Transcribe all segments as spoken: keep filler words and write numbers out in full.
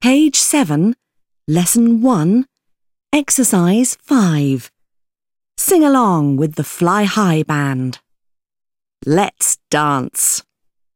Page seven, Lesson one, Exercise five. Sing along with the Fly High Band. Let's dance.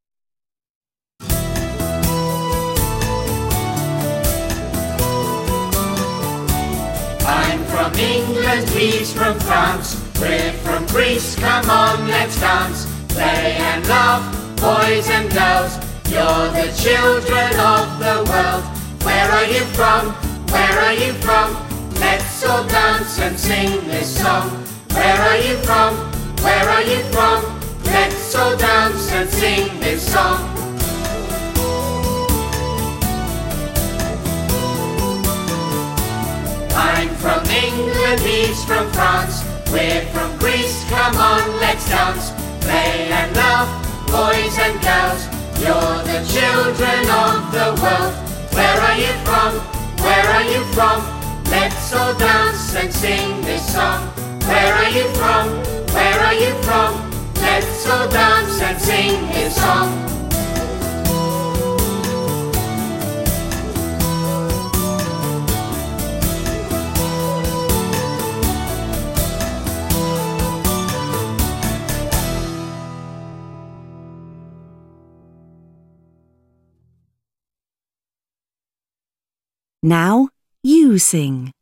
I'm from England, he's from France. We're from Greece, come on, let's dance. Play and laugh, boys and girls. You're the children of the world. Where are you from? Where are you from? Let's all dance and sing this song. Where are you from? Where are you from? Let's all dance and sing this song. I'm from England, he's from France. We're from Greece, come on, let's dance. Play and laugh, boys and girls. You're the children of the world. Where are you from? Where are you from? Let's all dance and sing this song. Where are you from? Where are you from? Let's all dance and sing this song. Now you sing.